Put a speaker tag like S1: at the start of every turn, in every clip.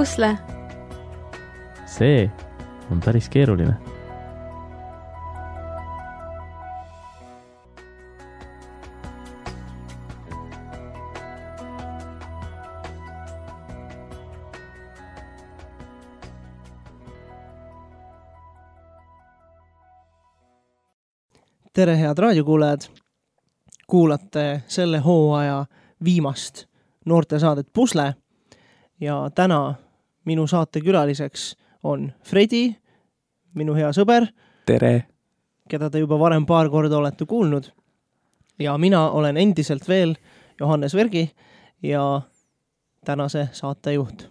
S1: pusle?
S2: See on päris keeruline.
S3: Tere, head raadiokuulajad! Kuulate selle hooaja viimast noortesaadet Pusle ja täna minu saate külaliseks on Fredi, minu hea sõber.
S4: Tere!
S3: Keda te juba varem paar korda olete kuulnud. Ja mina olen endiselt veel Johannes Vergi ja tänase saatejuht.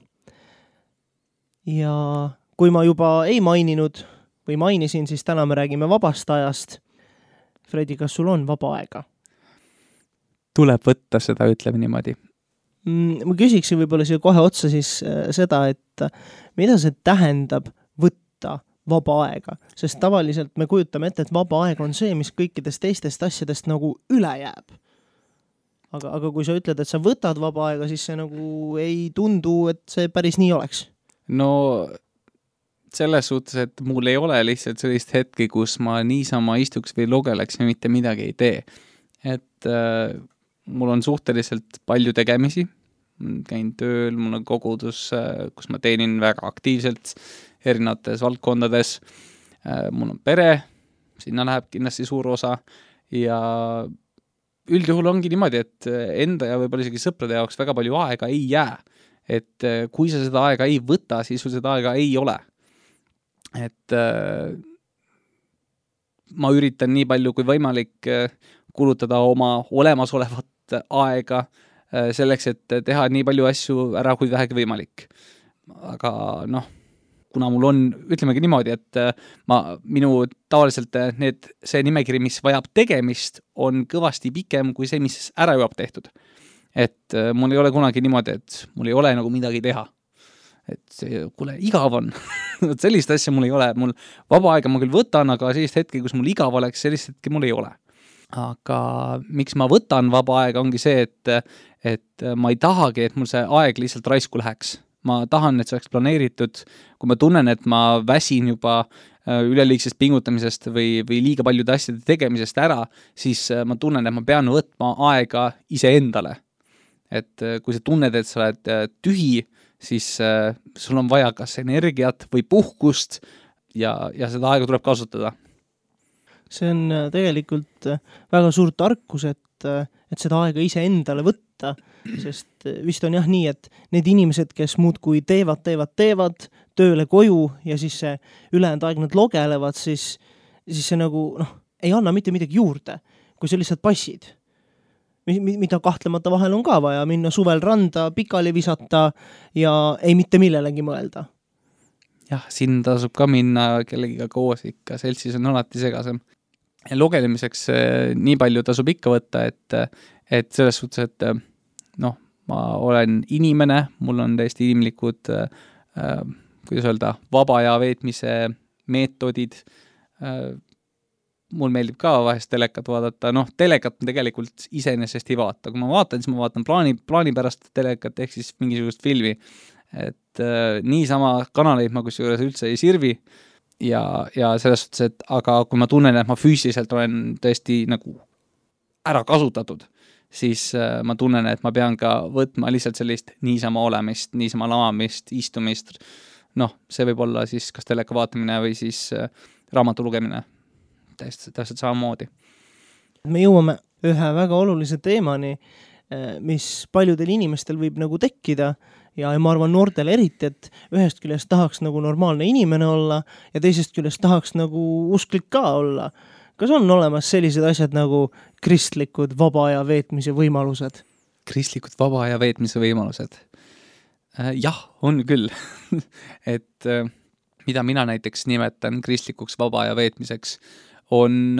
S3: Ja kui ma juba ei maininud või mainisin, siis täna me räägime vabast ajast. Fredi, kas sul on vaba aega?
S4: Tuleb võtta seda, ütleme niimoodi.
S3: Ma küsiksin võib-olla siia kohe otsa siis seda, et mida see tähendab võtta vaba aega? Sest tavaliselt me kujutame ette, et vaba aeg on see, mis kõikidest teistest asjadest nagu üle jääb. Aga kui sa ütled, et sa võtad vaba aega, siis see nagu ei tundu, et see päris nii oleks.
S4: No selles suhtes, et mul ei ole lihtsalt sellist hetki, kus ma niisama istuks või lugeleks ja mitte midagi ei tee. Et mul on suhteliselt palju tegemisi. Käin tööl, mul on kogudus, kus ma teenin väga aktiivselt erinevates valdkondades. Mul on pere, sinna läheb kindlasti suur osa ja üldjuhul ongi niimoodi, et enda ja võib-olla isegi sõprade jaoks väga palju aega ei jää. Et kui sa seda aega ei võta, siis sul seda aega ei ole. Et ma üritan nii palju kui võimalik kulutada oma olemasolevat aega selleks, et teha nii palju asju ära kui vähegi võimalik. Aga kuna mul on, ütlemegi niimoodi, et minu tavaliselt see nimekiri, mis vajab tegemist, on kõvasti pikem kui see, mis ära jõuab tehtud. Et mul ei ole kunagi niimoodi, et mul ei ole nagu midagi teha. Et kuule, igav on. Sellist asja mul ei ole. Mul vaba aega ma küll võtan, aga sellist hetki, kus mul igav oleks, sellist hetki mul ei ole. Aga miks ma võtan vaba aega ongi see, et ma ei tahagi, et mul see aeg lihtsalt raisku läheks. Ma tahan, et see oleks planeeritud. Kui ma tunnen, et ma väsin juba üleliigsest pingutamisest või liiga paljude asjade tegemisest ära, siis ma tunnen, et ma pean võtma aega iseendale. Et kui sa tunned, et sa oled tühi, siis sul on vaja kas energiat või puhkust ja seda aega tuleb kasutada.
S3: See on tegelikult väga suur tarkus, et seda aega ise endale võtta, sest vist on jah nii, et need inimesed, kes muudkui teevad tööle koju ja siis see ülejäänud aeg nad logelevad, siis see nagu ei anna mitte midagi juurde, kui sa lihtsalt passid. Mida kahtlemata vahel on ka vaja minna suvel randa, pikali visata ja ei mitte millelegi mõelda.
S4: Jah, siin tasub ka minna kellegiga koos ikka, seltsis on alati segasem. Ja logelemiseks nii palju tasub ikka võtta, et selles suhtes, et ma olen inimene, mul on täiesti inimlikud, kuidas öelda, vaba aja veetmise meetodid. Mul meeldib ka vahest telekat vaadata, telekat tegelikult iseenesest ei vaata. Kui ma vaatan, siis ma vaatan plaani pärast telekat ehk siis mingisugust filmi. Et niisama kanaleid ma kusjuures üldse ei sirvi ja selles suhtes, et aga kui ma tunnen, et ma füüsiliselt olen tõesti nagu ära kasutatud, siis ma tunnen, et ma pean ka võtma lihtsalt sellist niisama olemist, niisama lamamist, istumist. See võib olla siis kas teleka vaatamine või siis raamatu lugemine. Täpselt samamoodi.
S3: Me jõuame ühe väga olulise teemani, mis paljudel inimestel võib nagu tekkida ja ma arvan noortel eriti, et ühest küljest tahaks nagu normaalne inimene olla ja teisest küljest tahaks nagu usklik ka olla. Kas on olemas sellised asjad nagu kristlikud vaba aja veetmise võimalused?
S4: Kristlikud vaba aja veetmise võimalused? Jah, on küll. Et mida mina näiteks nimetan kristlikuks vaba aja veetmiseks, on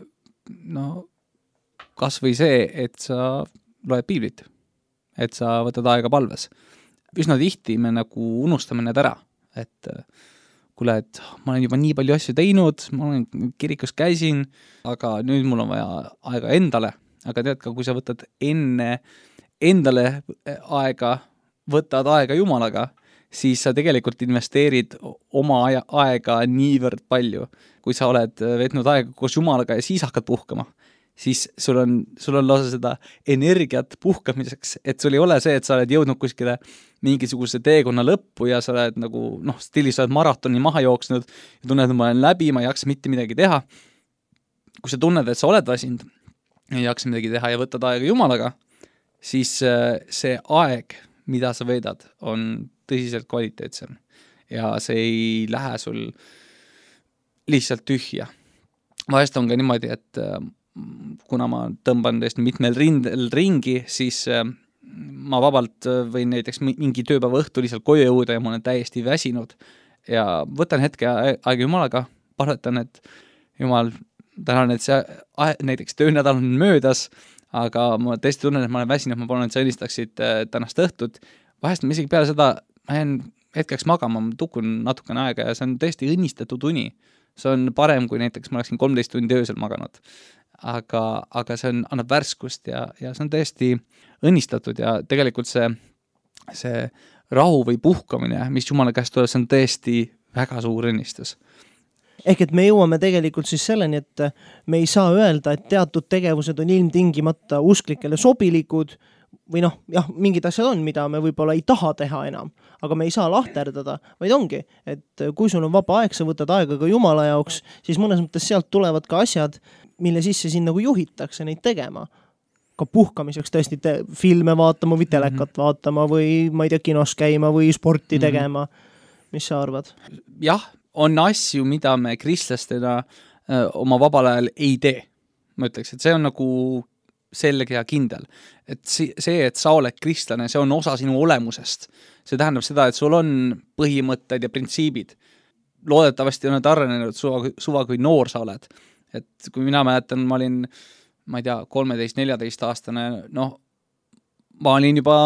S4: kas või see, et sa loed piiblit, et sa võtad aega palves. Üsna tihti me nagu unustame need ära, et kuule, et ma olen juba nii palju asju teinud, ma olen kirikus käisin, aga nüüd mul on vaja aega endale. Aga tead ka, kui sa võtad endale aega, võtad aega Jumalaga, siis sa tegelikult investeerid oma aega niivõrd palju. Kui sa oled veetnud aega koos Jumalaga ja siis hakkad puhkama, siis sul on lausa seda energiat puhkamiseks, et sul ei ole see, et sa oled jõudnud kuskile mingisuguse teekonna lõppu ja sa oled nagu, stiilis sa oled maratoni maha jooksnud ja tunned, et ma olen läbi, ma ei jaksa mitte midagi teha. Kui sa tunned, et sa oled väsinud, ei jaksa midagi teha ja võtad aega Jumalaga, siis see aeg, mida sa veedad, on tõsiselt kvaliteetsem ja see ei lähe sul lihtsalt tühja. Vahest on ka niimoodi, et kuna ma tõmban tõesti mitmel rindel ringi, siis ma vabalt võin näiteks mingi tööpäeva õhtu lihtsalt koju jõuda ja ma olen täiesti väsinud ja võtan hetke aega Jumalaga, palvetan, et Jumal, tänan, et see näiteks töönädal on möödas, aga ma tõesti tunnen, et ma olen väsinud, ma palun, et sa õnnistaksid tänast õhtut. Vahest ma isegi peale seda, ma jään hetkeks magama, ma tukun natukene aega ja see on tõesti õnnistatud uni. See on parem, kui näiteks ma oleksin 13 tundi öösel maganud. Aga see annab värskust ja see on tõesti õnnistatud ja tegelikult see rahu või puhkamine, mis Jumala käest tuleb, see on tõesti väga suur õnnistus.
S3: Ehk et me jõuame tegelikult siis selleni, et me ei saa öelda, et teatud tegevused on ilmtingimata usklikele sobilikud või mingid asjad on, mida me võib-olla ei taha teha enam, aga me ei saa lahterdada, vaid ongi, et kui sul on vaba aeg, sa võtad aega ka Jumala jaoks, siis mõnes mõttes sealt tulevad ka asjad, mille sisse siin nagu juhitakse neid tegema. Ka puhkamiseks tõesti filme vaatama või telekat vaatama või ma ei tea, kinos käima või sporti tegema. Mis sa arvad?
S4: Jah, on asju, mida me kristlastena oma vabal ajal ei tee. Ma ütleks, et see on nagu selge ja kindel. Et see, et sa oled kristlane, see on osa sinu olemusest. See tähendab seda, et sul on põhimõtted ja printsiibid. Loodetavasti on need arenenud suva kui noor sa oled. Et kui mina mäletan, ma olin, ma ei tea, 13-14 aastane, ma olin juba,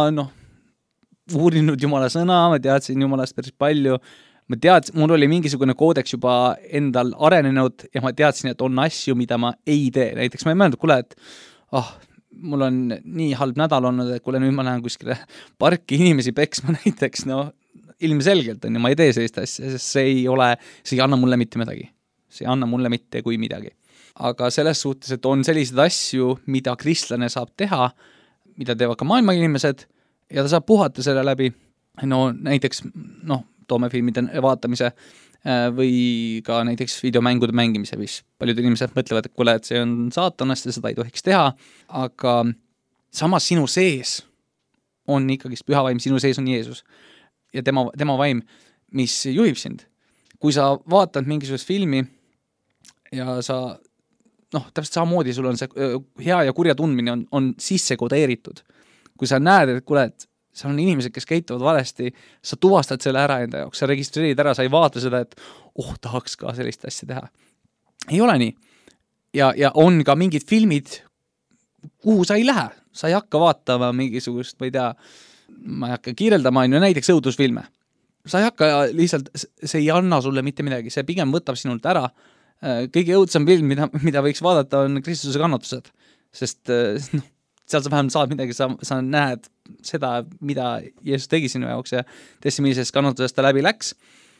S4: uurinud Jumala sõna, ma teadsin Jumalast päris palju, mul oli mingisugune koodeks juba endal arenenud ja ma teadsin, et on asju, mida ma ei tee. Näiteks ma ei mõelnud, kuule, et mul on nii halb nädal olnud, et kuule, nüüd ma lähen kuskile parki inimesi peksma näiteks, ilmselgelt on ja ma ei tee sellist asja, sest see ei anna mulle mitte midagi. See ei anna mulle mitte kui midagi. Aga selles suhtes, et on sellised asju, mida kristlane saab teha, mida teevad ka maailma inimesed ja ta saab puhata selle läbi, näiteks, toome filmide vaatamise või ka näiteks videomängude mängimise, mis paljud inimesed mõtlevad, et kuule, et see on saatanast ja seda ei tohiks teha, aga samas sinu sees on ikkagi püha vaim, sinu sees on Jeesus ja tema vaim, mis juhib sind. Kui sa vaatad mingisugust filmi ja sa, täpselt samamoodi sul on see hea ja kurja tundmine on sisse kodeeritud. Kui sa näed, et kuule, et seal on inimesed, kes käituvad valesti, sa tuvastad selle ära enda jaoks, sa registreerid ära, sa ei vaata seda, et tahaks ka sellist asja teha. Ei ole nii. Ja on ka mingid filmid, kuhu sa ei lähe. Sa ei hakka vaatama mingisugust, ma ei hakka kiireldama, näiteks õudusfilme. Sa ei hakka lihtsalt, see ei anna sulle mitte midagi, see pigem võtab sinult ära. Kõige õudsam film, mida võiks vaadata, on Kristuse kannatused, sest seal sa vähem saad midagi, sa näed seda, mida Jeesus tegi sinu jaoks ja tõesti, millisest kannatusest ta läbi läks.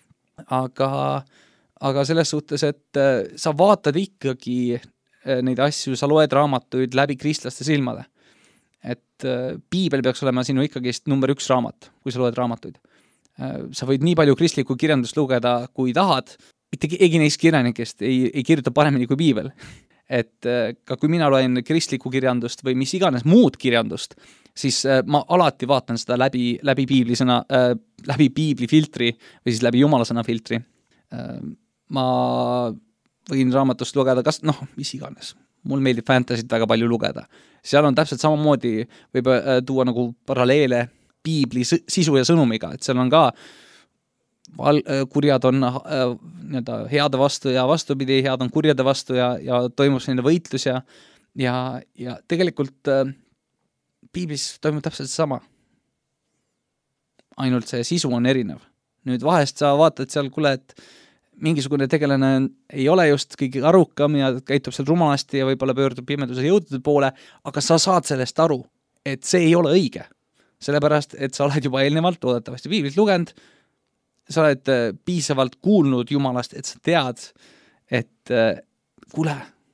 S4: Aga selles suhtes, et sa vaatad ikkagi neid asju, sa loed raamatuid läbi kristlaste silmade. Et piibel peaks olema sinu ikkagi number 1 raamat, kui sa loed raamatuid. Sa võid nii palju kristlikku kirjandust lugeda, kui tahad. Mitte keegi neist kirjanikest ei kirjuta paremini kui piibel. Et ka kui mina loen kristlikku kirjandust või mis iganes muud kirjandust, siis ma alati vaatan seda läbi piiblisõna, läbi piiblifiltri või siis läbi Jumalasõna filtri. Ma võin raamatust lugeda mis iganes. Mul meeldib fantasyt väga palju lugeda. Seal on täpselt samamoodi, võib tuua nagu paralleele piibli sisu ja sõnumiga, et seal on ka kurjad on heade vastu ja vastupidi, head on kurjade vastu ja toimub selline võitlus ja tegelikult piiblis toimub täpselt sama. Ainult see sisu on erinev. Nüüd vahest sa vaatad seal, kuule, et mingisugune tegelane ei ole just kõige arukam ja käitub seal rumalasti ja võib-olla pöördub pimeduse jõudude poole, aga sa saad sellest aru, et see ei ole õige. Sellepärast, et sa oled juba eelnevalt loodetavasti piiblit lugenud, sa oled piisavalt kuulnud Jumalast, et sa tead, et kuule,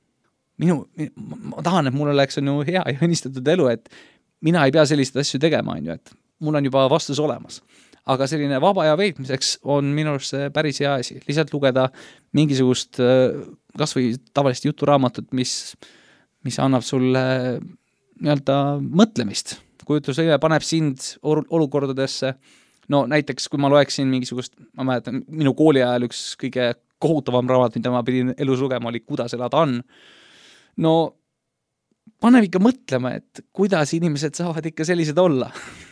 S4: ma tahan, et mul oleks on ju hea ja õnnistatud elu, et mina ei pea selliseid asju tegema, on ju, et mul on juba vastus olemas. Aga selline vaba aja veetmiseks on minu arust päris hea asi. Lihtsalt lugeda mingisugust kas või tavalist juturaamatut, mis annab sulle nii-öelda mõtlemist. Kujutusõige paneb sind olukordadesse. No näiteks, kui ma loeksin mingisugust, ma mäletan, minu kooli ajal üks kõige kohutavam raamat, mida ma pidin elus lugema, oli Kuidas elada on. No paneb ikka mõtlema, et kuidas inimesed saavad ikka sellised olla.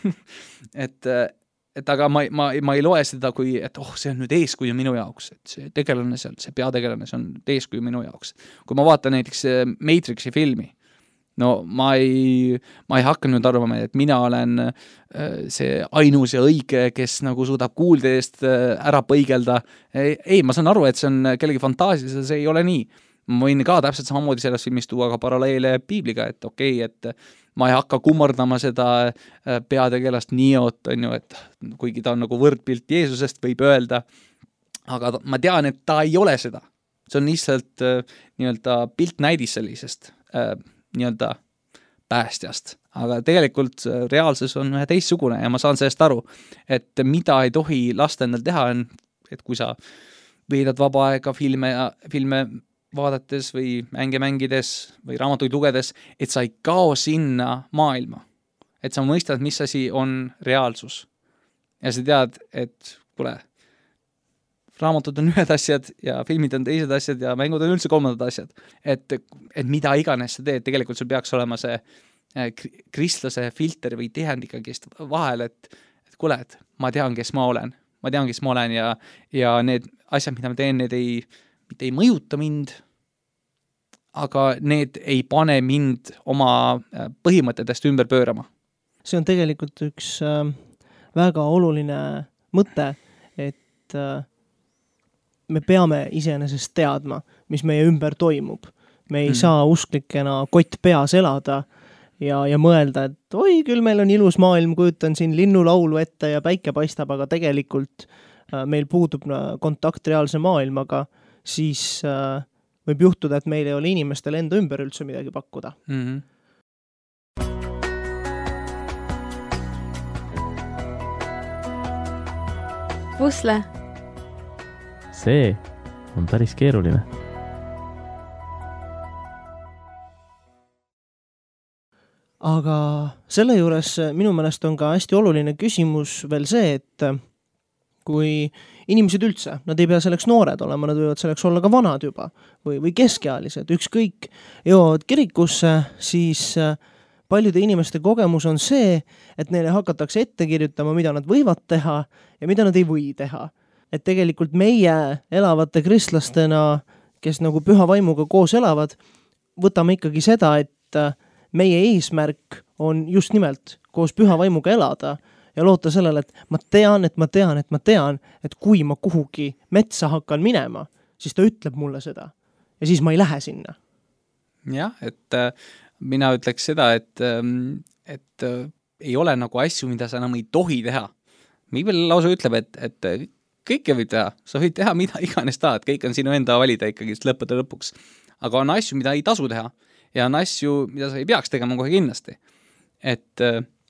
S4: et aga ma ei loe seda kui, et see on nüüd eeskuju minu jaoks, et see tegelane seal, see peategelane, see on eeskuju minu jaoks. Kui ma vaatan näiteks Matrixi filmi, no ma ei hakka nüüd arvama, et mina olen see ainus ja õige, kes nagu suudab kuulde eest ära põigelda. Ei, ma saan aru, et see on kellegi fantaasia, see ei ole nii. Ma võin ka täpselt samamoodi selles filmis tuua ka paralleele piibliga, et et ma ei hakka kummardama seda peategelast Neot, on ju, et kuigi ta on nagu võrdpilt Jeesusest, võib öelda, aga ma tean, et ta ei ole seda. See on lihtsalt nii-öelda piltnäidis sellisest nii-öelda päästjast. Aga tegelikult reaalsus on ühe teistsugune ja ma saan sellest aru, et mida ei tohi lasta endal teha on, et kui sa veedad vaba aega filme vaadates või mänge mängides või raamatuid lugedes, et sa ei kao sinna maailma. Et sa mõistad, mis asi on reaalsus. Ja sa tead, et kuule, raamatud on ühed asjad ja filmid on teised asjad ja mängud on üldse kolmandad asjad. Et mida iganes sa teed, tegelikult sul peaks olema see kristlase filter või tihend ikkagi vahel, et kuule, et ma tean, kes ma olen. Ma tean, kes ma olen ja need asjad, mida ma teen, need mitte ei mõjuta mind, aga need ei pane mind oma põhimõtetest ümber pöörama.
S3: See on tegelikult üks väga oluline mõte, et me peame iseenesest teadma, mis meie ümber toimub. Me ei saa usklikena kott peas elada ja mõelda, et oi, küll meil on ilus maailm, kujutan siin linnulaulu ette ja päike paistab, aga tegelikult meil puudub kontakt reaalse maailmaga, siis võib juhtuda, et meil ei ole inimestel enda ümber üldse midagi pakkuda.
S2: Mm-hmm.
S1: Pusle.
S2: See on päris keeruline.
S3: Aga selle juures minu meelest on ka hästi oluline küsimus veel see, et kui inimesed üldse, nad ei pea selleks noored olema, nad võivad selleks olla ka vanad juba või keskealised, ükskõik jõuavad kirikusse, siis paljude inimeste kogemus on see, et neile hakatakse ette kirjutama, mida nad võivad teha ja mida nad ei või teha. Et tegelikult meie elavate kristlastena, kes nagu püha vaimuga koos elavad, võtame ikkagi seda, et meie eesmärk on just nimelt koos püha vaimuga elada ja loota sellele, et ma tean, et kui ma kuhugi metsa hakkan minema, siis ta ütleb mulle seda. Ja siis ma ei lähe sinna.
S4: Jah, et mina ütleks seda, et ei ole nagu asju, mida sa enam ei tohi teha. Miibel lausa ütleb, et kõike võib teha. Sa võid teha mida iganes tahad. Kõik on sinu enda valida ikkagi lõppude lõpuks. Aga on asju, mida ei tasu teha. Ja on asju, mida sa ei peaks tegema kohe kindlasti. Et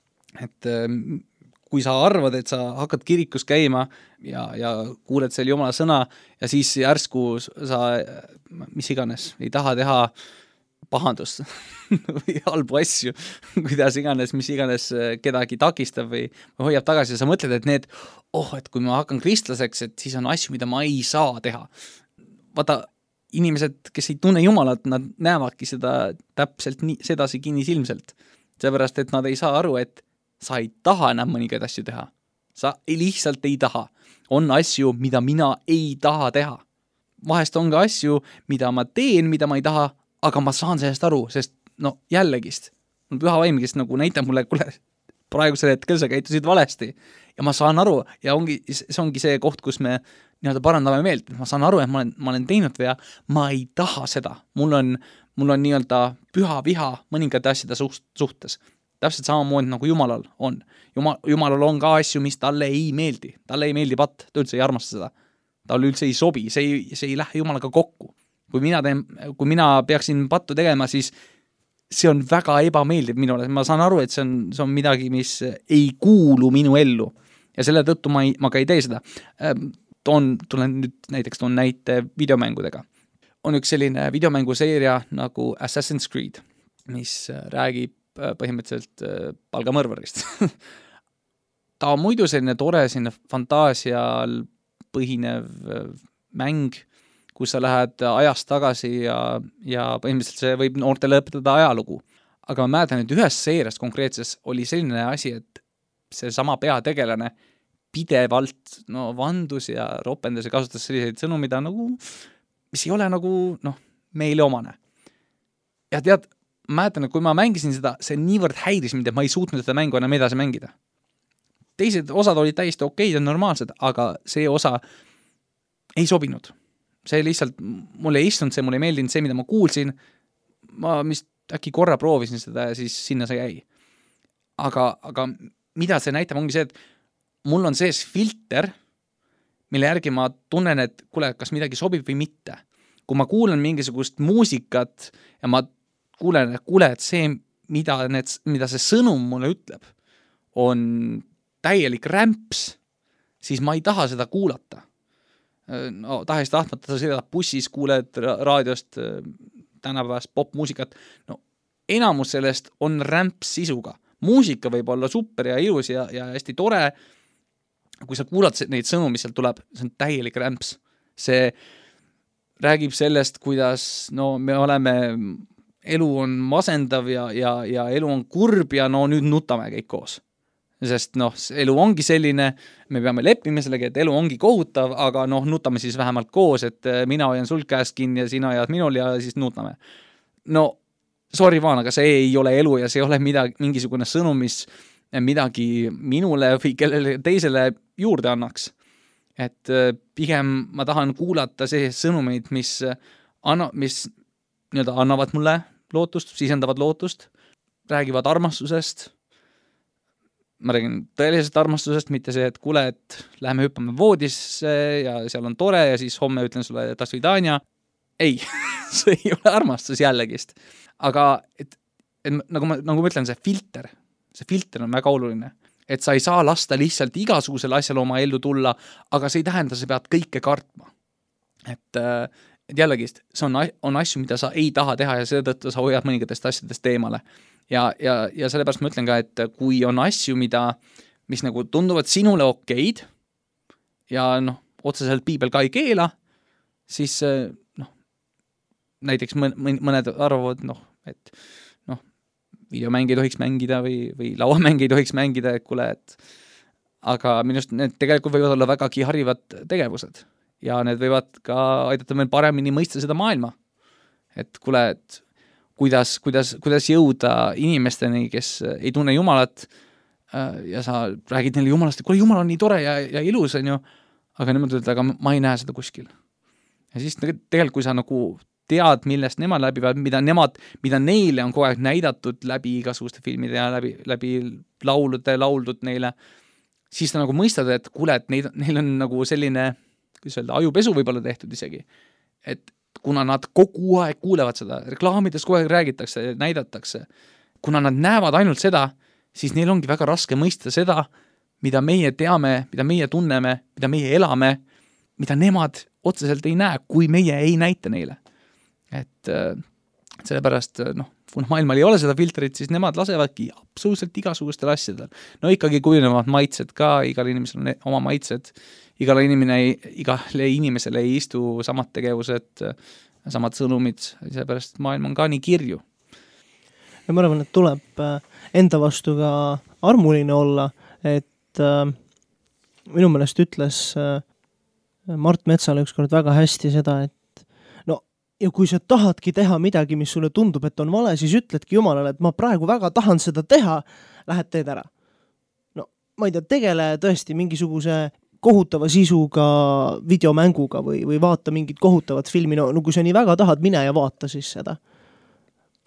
S4: kui sa arvad, et sa hakkad kirikus käima ja kuuled seal Jumala sõna ja siis järsku sa, mis iganes, ei taha teha pahandust või halbu asju, kuidas iganes, mis iganes kedagi takistab või hoiab tagasi ja sa mõtled, et need, et kui ma hakkan kristlaseks, et siis on asju, mida ma ei saa teha. Vaata, inimesed, kes ei tunne Jumalat, nad näevadki seda täpselt sedasi kinnisilmselt. Seepärast, et nad ei saa aru, et sa ei taha enam mõningaid asju teha. Sa lihtsalt ei taha. On asju, mida mina ei taha teha. Vahest on ka asju, mida ma teen, mida ma ei taha, aga ma saan sellest aru, sest jällegist. Püha vaim, kes nagu näitab mulle, kuule, praegusel hetkel sa käitusid valesti. Ja ma saan aru, ja see ongi see koht, kus me nii-öelda parandame meelt. Ma saan aru, et ma olen teinud vea, ma ei taha seda. Mul on nii-öelda püha viha mõningate asjade suhtes. täpselt samamoodi nagu Jumalal on. Jumalal on ka asju, mis talle ei meeldi. Talle ei meeldi patt, ta üldse ei armasta seda. Talle üldse ei sobi, see ei lähe Jumalaga kokku. Kui mina peaksin pattu tegema, siis see on väga ebameeldiv minule. Ma saan aru, et see on midagi, mis ei kuulu minu ellu. Ja selle tõttu ma ka ei tee seda. Toon näite videomängudega. On üks selline videomänguseeria nagu Assassin's Creed, mis räägib põhimõtteliselt palgamõrvarist. Ta on muidu selline tore, selline fantaasial põhinev mäng, kus sa lähed ajast tagasi ja põhimõtteliselt see võib noortele õpetada ajalugu. Aga ma mäletan, et ühes seerias konkreetses oli selline asi, et see sama peategelane pidevalt vandus ja ropendas ja kasutas selliseid sõnu, mida mis ei ole meile omane. Ja tead, mäletan, et kui ma mängisin seda, see niivõrd häiris mind, et ma ei suutnud seda mängu enam edasi mängida. Teised osad olid täiesti okeid ja normaalsed, aga see osa ei sobinud. See lihtsalt, mulle ei istunud see, mulle ei meeldinud see, mida ma kuulsin. Ma äkki korra proovisin seda ja siis sinna see jäi. Aga mida see näitab, ongi see, et mul on sees filter, mille järgi ma tunnen, et kas midagi sobib või mitte. Kui ma kuulen mingisugust muusikat ja ma kuulen, et see, mida see sõnum mulle ütleb, on täielik rämps, siis ma ei taha seda kuulata. Tahes tahtmata sa sõidad bussis, kuuled raadiost tänapäevast popmuusikat. Enamus sellest on rämps sisuga. Muusika võib olla super ja ilus ja hästi tore. Kui sa kuulad neid sõnu, mis sealt tuleb, see on täielik rämps. See räägib sellest, kuidas me oleme, elu on masendav ja elu on kurb ja nüüd nutame kõik koos. Sest elu ongi selline, me peame leppima sellega, et elu ongi kohutav, aga nutame siis vähemalt koos, et mina hoian sul käest kinni ja sina hoiad minul ja siis nutame. Sorry vaan, aga see ei ole elu ja see ei ole mingisugune sõnum, mis midagi minule või kellele teisele juurde annaks. Et pigem ma tahan kuulata see sõnumeid, mis annavad mulle lootust, sisendavad lootust, räägivad armastusest. Ma räägin tõelisest armastusest, mitte see, et kuule, et läheme hüppame voodisse ja seal on tore ja siis homme ütlen sulle das vidania. Ei, see ei ole armastus jällegist. Aga nagu ma ütlen, see filter on väga oluline. Et sa ei saa lasta lihtsalt igasugusel asjal oma ellu tulla, aga see ei tähenda, sa pead kõike kartma. Et jällegist, see on asju, mida sa ei taha teha ja seetõttu sa hoiad mõningatest asjadest eemale. Ja sellepärast ma ütlen ka, et kui on asju, mis nagu tunduvad sinule okeid ja otseselt piibel ka ei keela, siis näiteks mõned arvavad, et videomänge ei tohiks mängida või lauamänge ei tohiks mängida, et kuule, aga minust need tegelikult võivad olla vägagi harivad tegevused ja need võivad ka aidata meil paremini mõista seda maailma. Et kuule, et kuidas jõuda inimesteni, kes ei tunne Jumalat ja sa räägid neile Jumalast, et kuule, Jumal on nii tore ja ilus, on ju, aga nemad ütlevad, aga ma ei näe seda kuskil. Ja siis tegelikult, kui sa tead, millest nemad läbivad, mida neile on kogu aeg näidatud läbi igasuguste filmide ja läbi lauldud neile, siis ta mõistad, et kuule, et neil on selline, kuidas öelda, ajupesu võib olla tehtud isegi. Et kuna nad kogu aeg kuulevad seda, reklaamides kogu aeg räägitakse, näidatakse, kuna nad näevad ainult seda, siis neil ongi väga raske mõista seda, mida meie teame, mida meie tunneme, mida meie elame, mida nemad otseselt ei näe, kui meie ei näita neile. Et sellepärast, kui maailmal ei ole seda filtrit, siis nemad lasevadki absoluutselt igasugustel asjadel. Ikkagi kujunevad maitsed ka, igal inimesel on oma maitsed, igale inimesele ei istu samad tegevused, samad sõnumid, sellepärast maailm on ka nii kirju.
S3: Ja ma arvan, et tuleb enda vastu ka armuline olla, et minu meelest ütles Mart Metsale ükskord väga hästi seda, et ja kui sa tahadki teha midagi, mis sulle tundub, et on vale, siis ütledki Jumalale, et ma praegu väga tahan seda teha, lähed teed ära. Ma ei tea, tegele tõesti mingisuguse kohutava sisuga videomänguga või vaata mingit kohutavat filmi, kui sa nii väga tahad, mine ja vaata siis seda.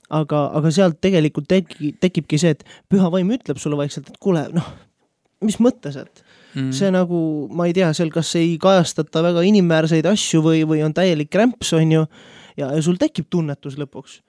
S3: aga sealt tegelikult tekibki see, et püha vaim ütleb sulle vaikselt, et kuule, mis mõttes, et see nagu, ma ei tea, seal kas ei kajastata väga inimväärseid asju või on täielik rämps, on ju, ja sul tekib tunnetus lõpuks.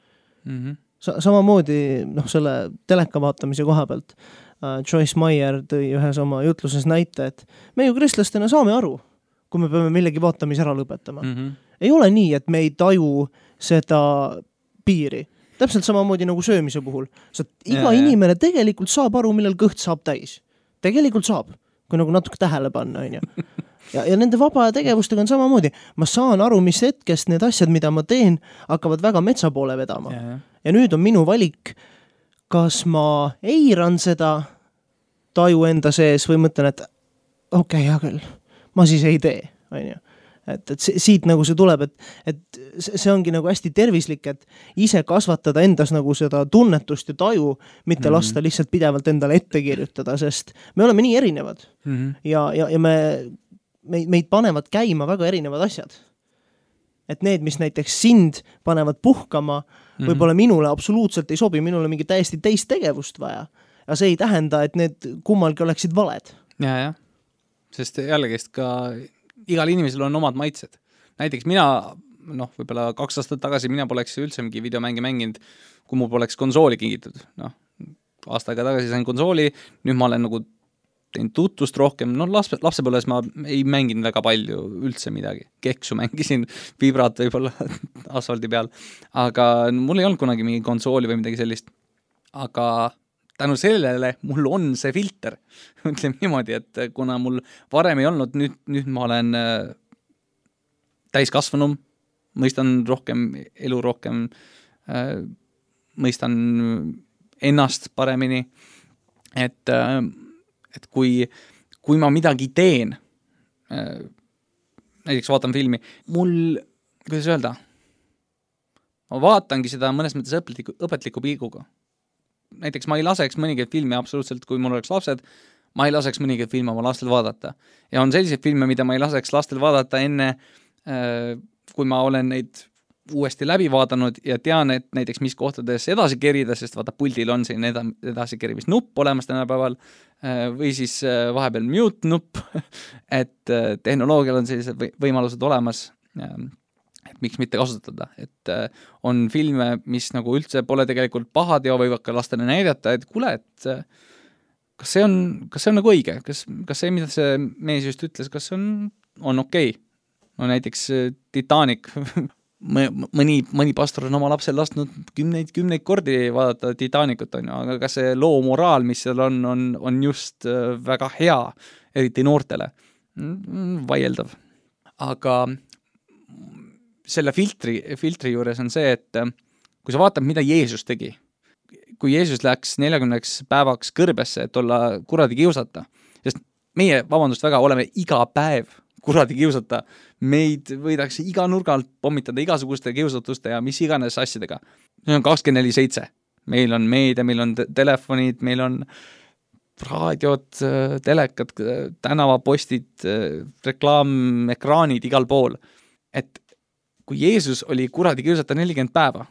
S3: Samamoodi selle teleka vaatamise koha pealt Joyce Meyer tõi ühes oma jutluses näite, et me ju kristlastena saame aru, kui me peame millegi vaatamise ära lõpetama. Ei ole nii, et me ei taju seda piiri. Täpselt samamoodi nagu söömise puhul. Iga inimene tegelikult saab aru, millal kõht saab täis. Tegelikult saab, kui nagu natuke tähele panna. On ju. Ja nende vaba tegevustega on samamoodi. Ma saan aru, mis hetkest need asjad, mida ma teen, hakkavad väga metsa poole vedama. Ja nüüd on minu valik, kas ma eiran seda taju enda sees või mõtlen, et okei, hea küll, ma siis ei tee. On ju. Et siit nagu see tuleb, et see ongi nagu hästi tervislik, et ise kasvatada endas nagu seda tunnetust ja taju, mitte lasta lihtsalt pidevalt endale ette kirjutada, sest me oleme nii erinevad ja meid panevad käima väga erinevad asjad. Et need, mis näiteks sind panevad puhkama, võib-olla minule absoluutselt ei sobi, minule mingi täiesti teist tegevust vaja. Ja see ei tähenda, et need kummalgi oleksid valed.
S4: Ja. Sest jällegist ka igal inimesel on omad maitsed. Näiteks mina, võib-olla 2 aastat tagasi mina poleks üldse mingi videomängi mänginud, kui mul poleks konsooli kingitud. Aasta aega tagasi sain konsooli, nüüd ma olen nagu teinud tutvust rohkem. Lapsepõlves ma ei mänginud väga palju üldse midagi. Keksu mängisin, vibrat võib-olla asfaldi peal. Aga mul ei olnud kunagi mingi konsooli või midagi sellist. Aga tänu sellele mul on see filter. Ütleme niimoodi, et kuna mul varem ei olnud, nüüd ma olen täiskasvanum, mõistan rohkem elu rohkem, mõistan ennast paremini, et kui ma midagi teen, näiteks vaatan filmi, mul, kuidas öelda, ma vaatangi seda mõnes mõttes õpetliku pilguga. Näiteks ma ei laseks mõningaid filme absoluutselt, kui mul oleks lapsed, ma ei laseks mõningaid filme oma lastel vaadata. Ja on selliseid filme, mida ma ei laseks lastel vaadata enne, kui ma olen neid uuesti läbi vaadanud ja tean, et näiteks mis kohtades edasi kerida, sest vaata puldil on siin edasi kerimis nupp olemas tänapäeval või siis vahepeal mute nupp, et tehnoloogial on sellised võimalused olemas, et miks mitte kasutada, et on filme, mis nagu üldse pole tegelikult pahad ja võivad ka lastele näidata, et kuule, et kas see on nagu õige, kas see, mida see mees just ütles, kas on okei? No näiteks Titanic, mõni pastor on oma lapsel lasknud kümneid kordi vaadata Titanicut, on ju, aga kas see loo moraal, mis seal on just väga hea, eriti noortele, vaieldav. Aga selle filtri juures on see, et kui sa vaatad, mida Jeesus tegi, kui Jeesus läks 40 päevaks kõrbesse, et olla kuradi kiusata, sest meie, vabandust väga, oleme iga päev kuradi kiusata, meid võidakse iga nurgalt pommitada igasuguste kiusatuste ja mis iganes asjadega. See on 24/7. Meil on meedia, meil on telefonid, meil on raadiod, telekad, tänavapostid, reklaamekraanid igal pool. Et kui Jeesus oli kuradi kiusata 40 päeva,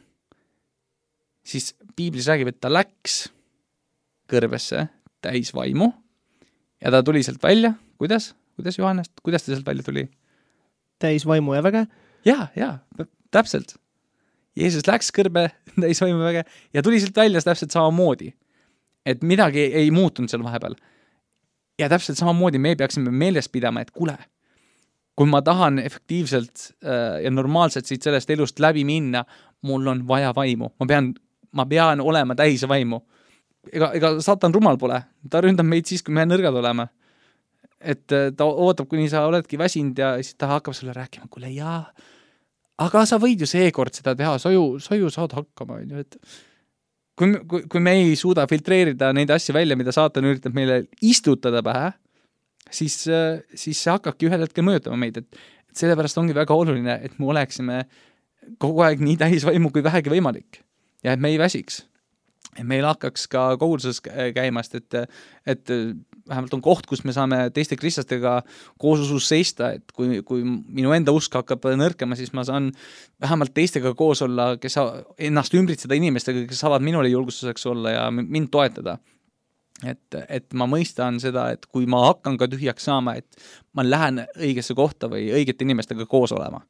S4: siis Piiblis räägib, et ta läks kõrbesse täis vaimu ja ta tuli sealt välja. Kuidas Johannest? Kuidas ta sealt välja tuli?
S3: Täis vaimu ja väge?
S4: Ja, täpselt. Jeesus läks kõrbe täis vaimu ja väge ja tuli sealt välja täpselt samamoodi. Et midagi ei muutunud seal vahepeal. Ja täpselt samamoodi me peaksime meeles pidama, et kuule, kui ma tahan efektiivselt ja normaalselt siit sellest elust läbi minna, mul on vaja vaimu. Ma pean olema täis vaimu. Ega saatan rumal pole. Ta ründab meid siis, kui me nõrgad oleme. Et ta ootab, kuni sa oledki väsinud ja siis ta hakkab sulle rääkima, kuule jaa, aga sa võid ju seekord seda teha, sa ju saad hakkama. Et kui me ei suuda filtreerida neid asju välja, mida saatan üritab meile istutada pähe, siis see hakkabki ühel hetkel mõjutama meid, et sellepärast ongi väga oluline, et me oleksime kogu aeg nii täis vaimu kui vähegi võimalik ja et me ei väsiks. meil hakkaks ka koguduses käimast, et vähemalt on koht, kus me saame teiste kristlastega koos usus seista, et kui minu enda usk hakkab nõrkema, siis ma saan vähemalt teistega koos olla, kes ennast ümbritseda inimestega, kes saavad minule julgustuseks olla ja mind toetada. Et ma mõistan seda, et kui ma hakkan ka tühjaks saama, et ma lähen õigesse kohta või õigete inimestega koos olema.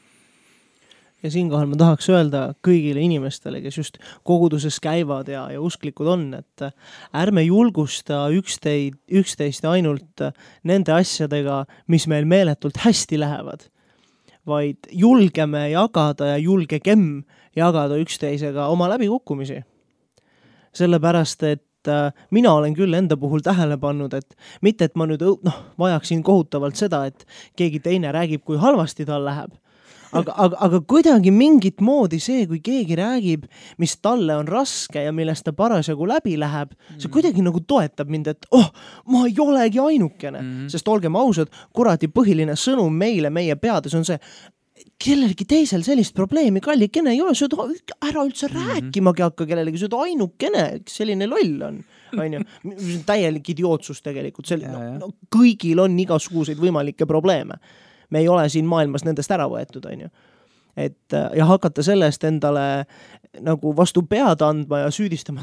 S3: Ja siinkohal ma tahaks öelda kõigile inimestele, kes just koguduses käivad ja usklikud on, et ärme julgusta üksteist ainult nende asjadega, mis meil meeletult hästi lähevad, vaid julgeme jagada ja julgegem jagada üksteisega oma läbikukkumisi. Sellepärast, et mina olen küll enda puhul tähele pannud, et mitte, et ma nüüd vajaksin kohutavalt seda, et keegi teine räägib, kui halvasti tal läheb. Aga kuidagi mingit moodi see, kui keegi räägib, mis talle on raske ja millest ta parasjagu läbi läheb, see kuidagi nagu toetab mind, et ma ei olegi ainukene. Sest olgem ausad, kuradi põhiline sõnum meile, meie peades on see, kellelgi teisel sellist probleemi, kallikene ei ole, ära üldse rääkimagi hakka kellelegi, see on ainukene, selline loll on. Täielik idiootsus tegelikult. Kõigil on igasuguseid võimalikke probleeme. Me ei ole siin maailmas nendest ära võetud. Ja hakata sellest endale nagu vastu pead andma ja süüdistama,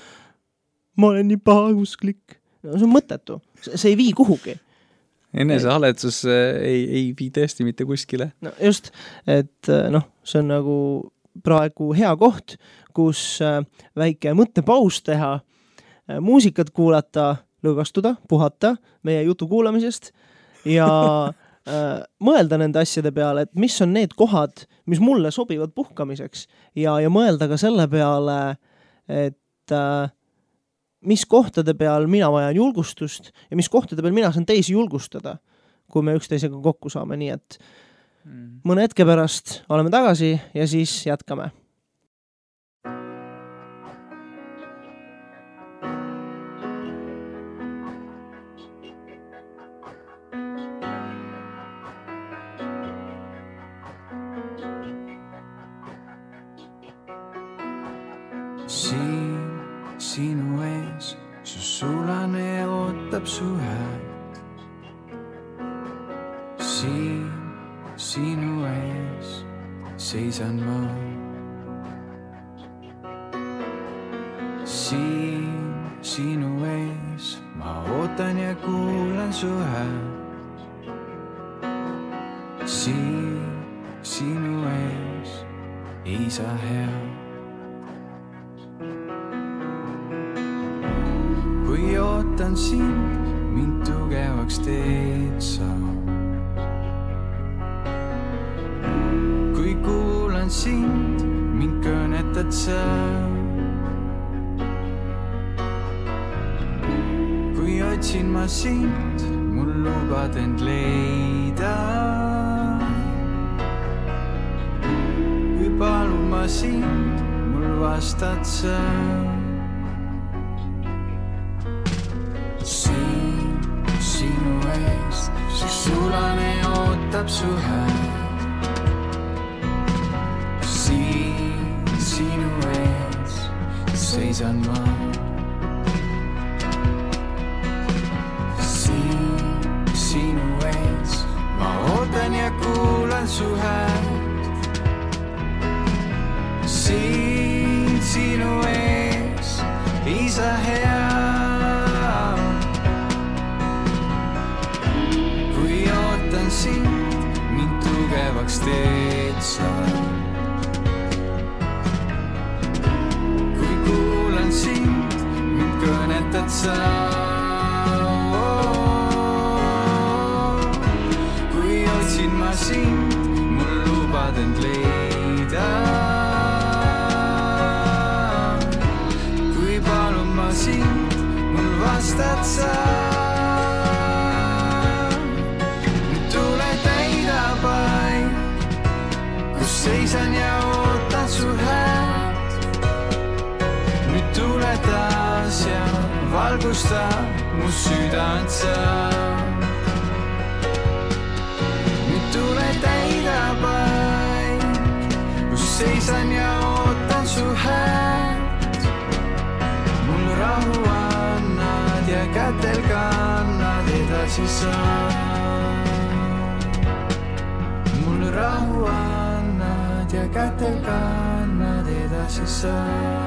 S3: ma olen nii pahausklik. See on mõttetu. See ei vii kuhugi.
S4: Enesehaletsus ei vii tõesti mitte kuskile.
S3: No just, et see on nagu praegu hea koht, kus väike mõttepaus teha, muusikat kuulata, lõõgastuda, puhata meie jutu kuulamisest ja mõelda nende asjade peale, et mis on need kohad, mis mulle sobivad puhkamiseks ja mõelda ka selle peale, et mis kohtade peal mina vajan julgustust ja mis kohtade peal mina saan teisi julgustada, kui me üksteisega kokku saame, nii et mõne hetke pärast oleme tagasi ja siis jätkame.
S1: Sinu ees, su sulane ootab su häält. Sinu ees seisan ma. Sinu ees ma ootan ja kuulan su häält. Sinu ees, Isa hea. Kui ootan sind, mind tugevaks teed sa. Kui kuulan sind, mind kõnetad sa. Kui otsin ma sind, mul lubad end leida. Kui palun ma sind, mul vastad sa. Sinu ees, su sulane ootab su häält. Sinu ees seisan ma. Sinu ees ma ootan ja kuulan su häält. Sinu ees, Isa hea. Sind, mind tugevaks teed sa. Kui kuulan sind, mind kõnetad sa. Kui otsin ma sind, mul lubad end leida. Kui palun ma sind, mul vastad sa. Seisan ja ootan su häält. Nüüd tule taas ja valgusta mu südant sa. Nüüd tule täida paik, kus seisan ja ootan su häält. edasi saa. Mul rahu annad ja kätel kannad edasi saa.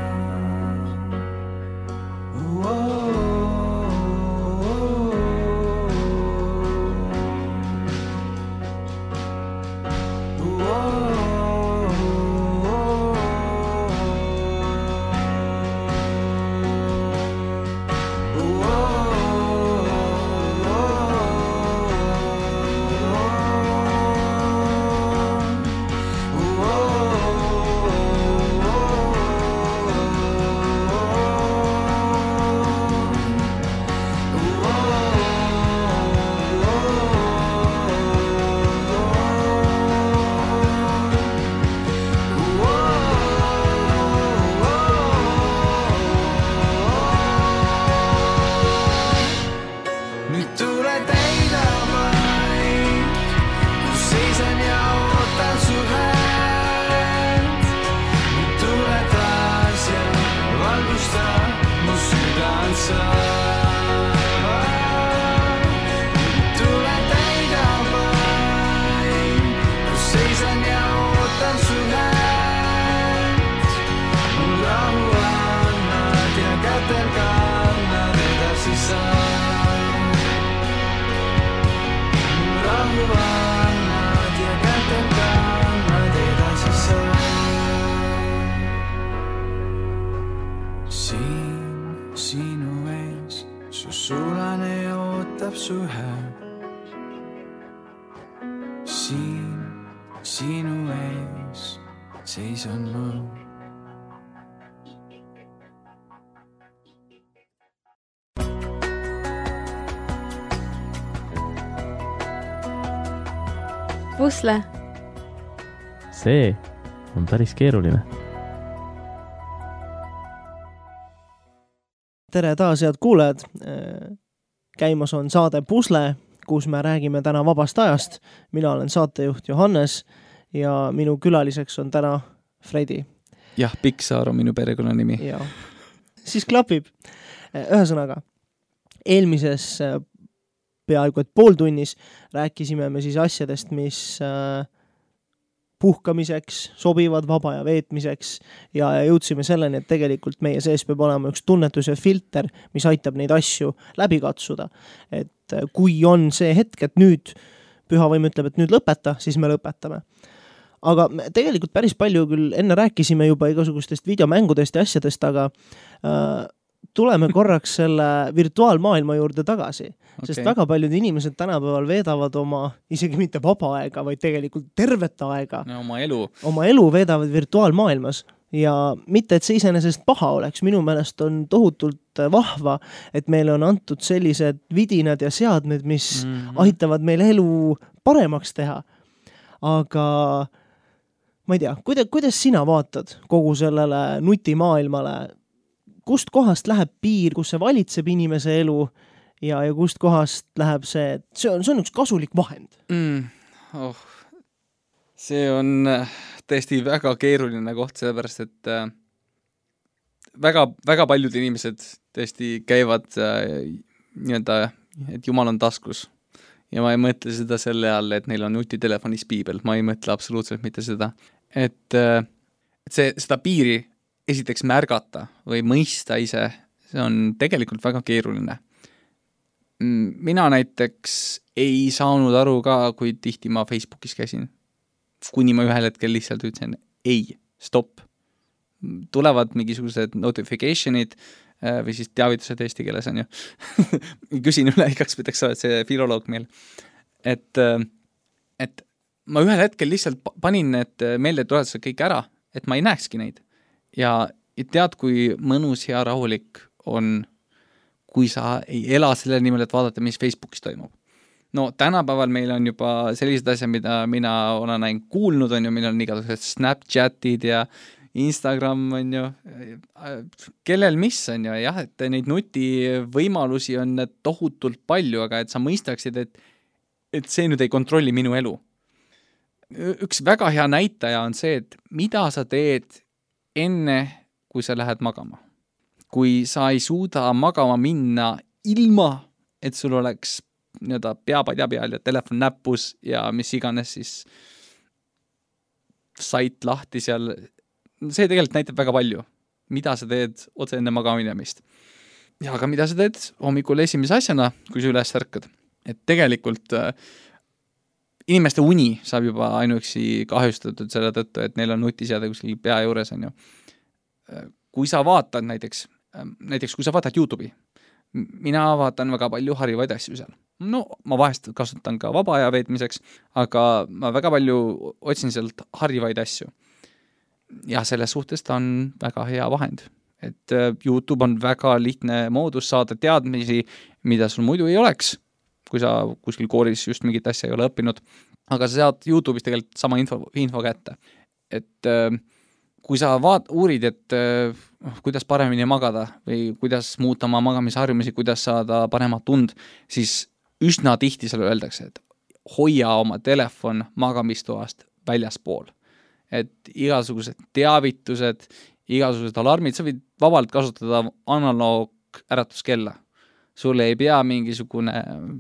S1: Sinu ees seisan ma.
S5: Pusle.
S2: See on päris keeruline.
S3: Tere taas, head kuulajad! Käimas on saade Pusle, kus me räägime täna vabast ajast. Mina olen saatejuht Johannes ja minu külaliseks on täna Fredi.
S4: Jah, Piksaar on minu perekonna nimi.
S3: Ja. Siis klapib. Ühesõnaga, eelmises peaaegu et pooltunnis rääkisime me siis asjadest, mis puhkamiseks sobivad, vaba ja veetmiseks ja jõudsime selleni, et tegelikult meie sees peab olema üks tunnetus ja filter, mis aitab neid asju läbi katsuda. Et kui on see hetk, et nüüd pühavõim ütleb, et nüüd lõpeta, siis me lõpetame. Aga me tegelikult päris palju küll enne rääkisime juba igasugustest videomängudest ja asjadest, aga tuleme korraks selle virtuaalmaailma juurde tagasi. Sest väga paljud inimesed tänapäeval veedavad oma isegi mitte vaba aega, vaid tegelikult tervet aega.
S4: No, oma
S3: elu veedavad virtuaalmaailmas. Ja mitte, et see iseenesest paha oleks. Minu meelest on tohutult vahva, et meile on antud sellised vidinad ja seadmed, mis aitavad meil elu paremaks teha. Aga ma ei tea, kuidas sina vaatad kogu sellele nutimaailmale? Kust kohast läheb piir, kus see valitseb inimese elu ja kust kohast läheb see on üks kasulik vahend?
S4: See on tõesti väga keeruline koht, sellepärast, et väga paljud inimesed tõesti käivad nii-öelda, et Jumal on taskus. Ja ma ei mõtle seda selle all, et neil on nutitelefonis piibel. Ma ei mõtle absoluutselt mitte seda. Et seda piiri esiteks märgata või mõista ise, see on tegelikult väga keeruline. Mina näiteks ei saanud aru ka, kui tihti ma Facebookis käisin. Kuni ma ühel hetkel lihtsalt ütlesin, ei, stopp. Tulevad mingisugused notificationid või siis teavitused eesti keeles on ju. Küsin üle, igaks võtaks sa oled see filoloog meil. Et ma ühel hetkel lihtsalt panin need meeldetuletused kõik ära, et ma ei näekski neid. Ja tead, kui mõnus ja rahulik on, kui sa ei ela selle nimel, et vaadata, mis Facebookis toimub. No tänapäeval meil on juba sellised asjad, mida mina olen ainult kuulnud, on ju, meil on igasugused Snapchatid ja Instagram on ju, kellel mis on ju, jah, et neid nutivõimalusi on tohutult palju, aga et sa mõistaksid, et see nüüd ei kontrolli minu elu. Üks väga hea näitaja on see, et mida sa teed enne, kui sa lähed magama. Kui sa ei suuda magama minna ilma, et sul oleks nii-öelda peapadja peal ja telefon näpus ja mis iganes siis sait lahti seal. See tegelikult näitab väga palju, mida sa teed otse enne magaminemist. Ja aga mida sa teed hommikul esimese asjana, kui sa üles ärkad. Et tegelikult inimeste uni saab juba ainuüksi kahjustatud selle tõttu, et neil on nutiseade kuskil pea juures on ju. Kui sa vaatad näiteks kui sa vaatad YouTube'i, mina vaatan väga palju harivaid asju seal. No ma vahest kasutan ka vaba aja veetmiseks, aga ma väga palju otsin sealt harivaid asju. Ja selles suhtes ta on väga hea vahend. Et YouTube on väga lihtne moodus saada teadmisi, mida sul muidu ei oleks, kui sa kuskil koolis just mingit asja ei ole õppinud, aga sa saad YouTube'is tegelikult sama info kätte. Et kui sa uurid, et kuidas paremini magada või kuidas muuta oma magamisharjumisi, kuidas saada paremat tund, siis üsna tihti selle öeldakse, et hoia oma telefon magamistoast väljaspool. Et igasugused teavitused, igasugused alarmid, sa võid vabalt kasutada analoog äratuskella. Sul ei pea mingisugune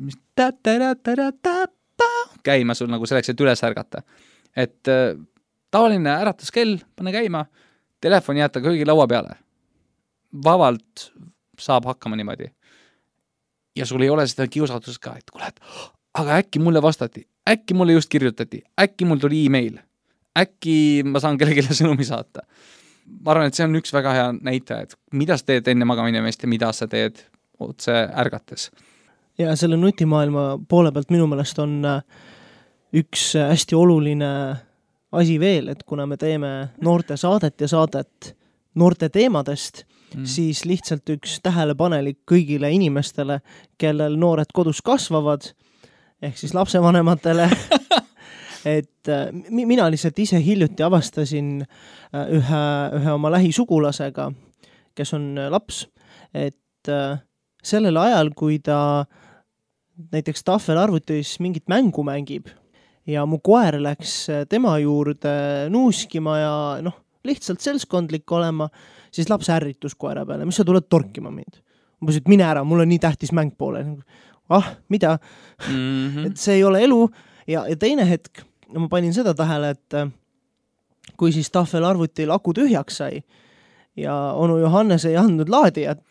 S4: käima sul nagu selleks, et üles ärgata. Et tavaline äratuskell, pane käima, telefon jätta kõigi laua peale. Vabalt saab hakkama niimoodi. Ja sul ei ole seda kiusatust ka, et kuule, aga äkki mulle vastati, äkki mulle just kirjutati, äkki mul tuli e-mail, äkki ma saan kellelegi sõnumi saata. Ma arvan, et see on üks väga hea näitaja, et mida sa teed enne magaminemist ja mida sa teed otse ärgates.
S3: Ja selle nutimaailma poole pealt minu meelest on üks hästi oluline asi veel, et kuna me teeme noorte saadet ja saadet noorte teemadest, siis lihtsalt üks tähelepanelik kõigile inimestele, kellel noored kodus kasvavad, ehk siis lapsevanematele, et mina lihtsalt ise hiljuti avastasin ühe oma lähisugulasega, kes on laps, et sellel ajal, kui ta näiteks tahvelarvutis mingit mängu mängib ja mu koer läks tema juurde nuuskima ja lihtsalt selskondlik olema, siis laps ärritus koera peale, mis sa tuled torkima mind. Ma ütlesin, et mine ära, mul on nii tähtis mäng poole. Mida? Et see ei ole elu. Ja teine hetk, ma panin seda tähele, et kui siis tahvelarvutil aku tühjaks sai ja onu Johannes ei andnud laadijat,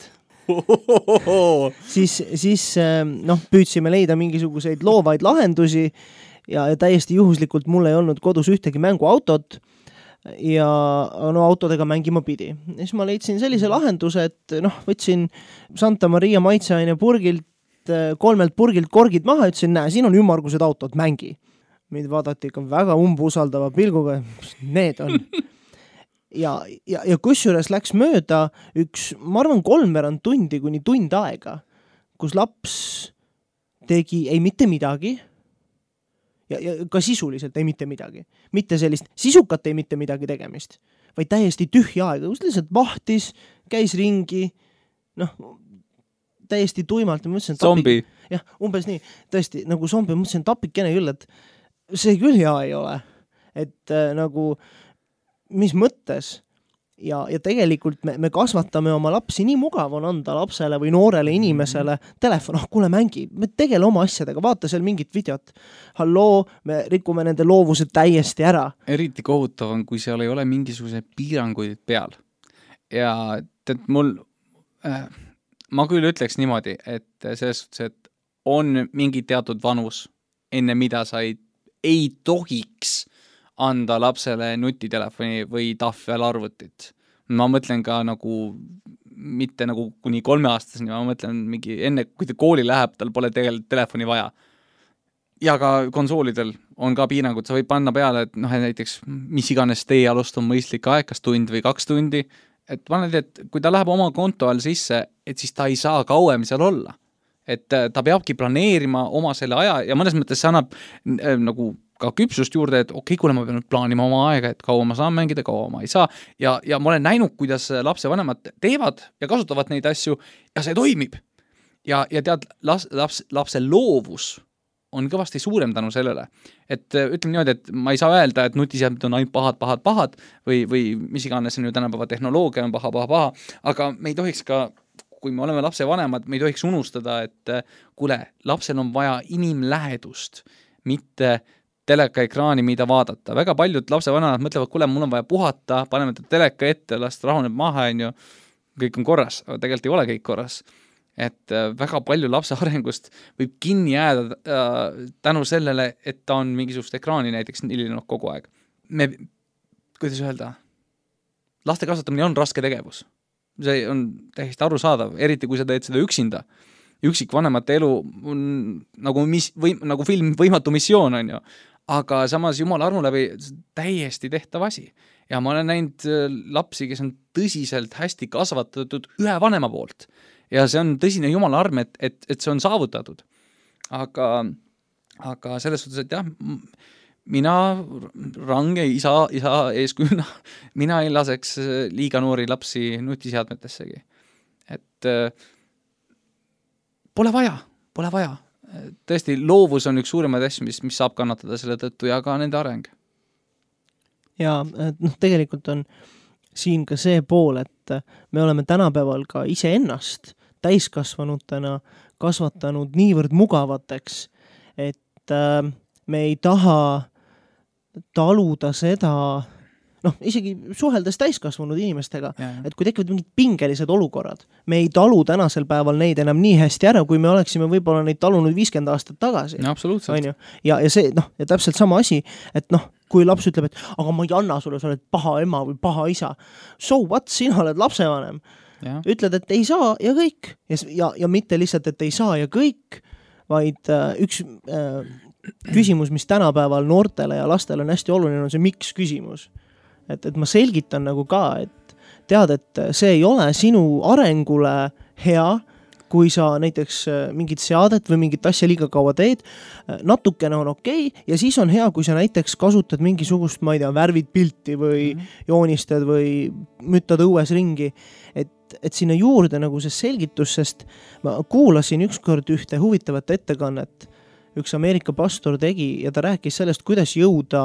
S3: siis püüdsime leida mingisuguseid loovaid lahendusi ja täiesti juhuslikult mul ei olnud kodus ühtegi mänguautot ja autodega mängima pidi. Ja siis ma leidsin sellise lahenduse, et võtsin Santa Maria maitseaine purgilt, 3 purgilt korgid maha, ütlesin, näe, siin on ümmargused autod, mängi. Mind vaadati ikka väga umbusaldava pilguga, need on. Ja kusjuures läks mööda ma arvan 3 tundi kuni tund aega, kus laps tegi ei mitte midagi, ja ka sisuliselt ei mitte midagi. Mitte sellist sisukat ei mitte midagi tegemist, vaid täiesti tühja aega, kus lihtsalt vahtis, käis ringi, täiesti tuimalt.
S4: Zombi.
S3: Jah, umbes nii, tõesti, nagu zombi, mõtlesin tapikene küll, et see küll hea ei ole. Et nagu, mis mõttes? Ja tegelikult me kasvatame oma lapsi, nii mugav on anda lapsele või noorele inimesele telefon, kuule mängi, me tegele oma asjadega, vaata seal mingit videot. Halloo, me rikume nende loovuse täiesti ära.
S4: Eriti kohutav on, kui seal ei ole mingisuguse piiranguid peal. Ja tead, ma küll ütleks niimoodi, et selles suhtes, et on mingi teatud vanus, enne mida sa ei tohiks anda lapsele nutitelefoni või tahvelarvutit. Ma mõtlen ka nagu, mitte nagu kuni 3-aastaseni, ma mõtlen mingi enne, kui ta kooli läheb, tal pole tegelikult telefoni vaja. Ja ka konsoolidel on ka piirangud, sa võib panna peale, et näiteks mis iganes teie alust on mõistlik aeg, kas tund või 2 tundi, et paned, et kui ta läheb oma konto all sisse, et siis ta ei saa kauem seal olla. Et ta peabki planeerima oma selle aja ja mõnes mõttes see annab nagu ka küpsust juurde, et okei, kuule ma pean plaanima oma aega, et kaua ma saan mängida, kaua ma ei saa. Ja ma olen näinud, kuidas lapsevanemad teevad ja kasutavad neid asju ja see toimib. Ja tead, lapse loovus on kõvasti suurem tänu sellele. Et ütleme niimoodi, et ma ei saa öelda, et nutiseadmed on ainult pahad või mis iganes on ju tänapäeva tehnoloogia on paha, aga me ei tohiks ka kui me oleme lapsevanemad, me ei tohiks unustada, et kuule, lapsel on vaja inimlähedust, mitte telekaekraani, mida vaadata. Väga paljud lapsevanemad mõtlevad, kuule, mul on vaja puhata, paneme ta teleka ette, last rahuneb maha, kõik on korras, aga tegelikult ei ole kõik korras. Et väga palju lapse arengust võib kinni jääda tänu sellele, et ta on mingisugust ekraani näiteks nilinud kogu aeg. Kuidas öelda? Laste kasvatamine on raske tegevus. See on täiesti arusaadav, eriti kui sa teed seda üksinda. Üksikvanemate elu on nagu film Võimatu missioon on ju. Aga samas Jumala armu läbi täiesti tehtav asi. Ja ma olen näinud lapsi, kes on tõsiselt hästi kasvatatud ühe vanema poolt. Ja see on tõsine Jumala arm, et see on saavutatud. Aga selles suhtes, et jah, mina range isa eeskujuna, mina ei laseks liiga noori lapsi nutiseadmetessegi. Et pole vaja. Tõesti, loovus on üks suuremaid asju, mis saab kannatada selle tõttu ja ka nende areng.
S3: Ja tegelikult on siin ka see pool, et me oleme tänapäeval ka iseennast täiskasvanutena kasvatanud niivõrd mugavateks, et me ei taha taluda seda, isegi suheldes täiskasvanud inimestega, et kui tekivad mingid pingelised olukorrad, me ei talu tänasel päeval neid enam nii hästi ära, kui me oleksime võib-olla neid talunud 50 aastat tagasi.
S4: Ja, absoluutselt.
S3: Ja see, ja täpselt sama asi, et kui laps ütleb, et aga ma ei anna sulle, sa oled paha ema või paha isa. So what, sina oled lapsevanem. Ja. Ütled, et ei saa ja kõik. Ja mitte lihtsalt, et ei saa ja kõik, vaid üks küsimus, mis tänapäeval noortele ja lastele on hästi oluline, on see miks küsimus. Et ma selgitan nagu ka, et tead, et see ei ole sinu arengule hea, kui sa näiteks mingit seadet või mingit asja liiga kaua teed, natukene on okei, ja siis on hea, kui sa näiteks kasutad mingisugust, ma ei tea, värvid pilti või joonistad või müttad õues ringi, et sinna juurde nagu see selgitus, sest ma kuulasin ükskord ühte huvitavat ettekannet, üks Ameerika pastor tegi ja ta rääkis sellest, kuidas jõuda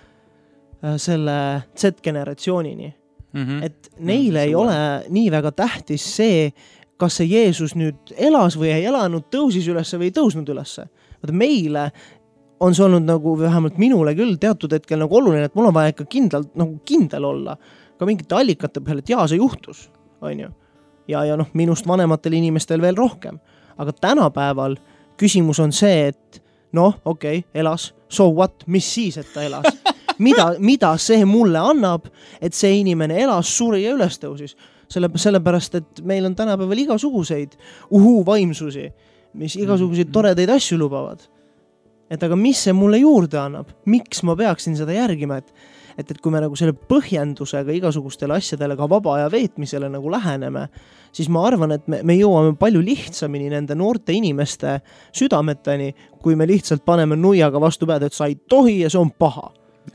S3: selle Z-generatsioonini. Et neile ei ole nii väga tähtis see, kas see Jeesus nüüd elas või ei elanud, tõusis ülesse või ei tõusnud ülesse. Meile on see olnud nagu vähemalt minule küll teatud hetkel nagu oluline, et mul on vaja ikka kindel olla ka mingite allikate põhjal, et jaa, see juhtus, on ju. Ja minust vanematel inimestel veel rohkem. Aga tänapäeval küsimus on see, et okei, elas, so what, mis siis, et ta elas? Mida see mulle annab, et see inimene elas, suri ja üles tõusis? Sellepärast, et meil on tänapäeval igasuguseid vaimsusi, mis igasuguseid toredaid asju lubavad. Et aga mis see mulle juurde annab? Miks ma peaksin seda järgima? Et kui me nagu selle põhjendusega igasugustele asjadele ka vaba aja veetmisele nagu läheneme, siis ma arvan, et me jõuame palju lihtsamini nende noorte inimeste südameteni, kui me lihtsalt paneme nuiaga vastu pead, et sa ei tohi ja see on paha.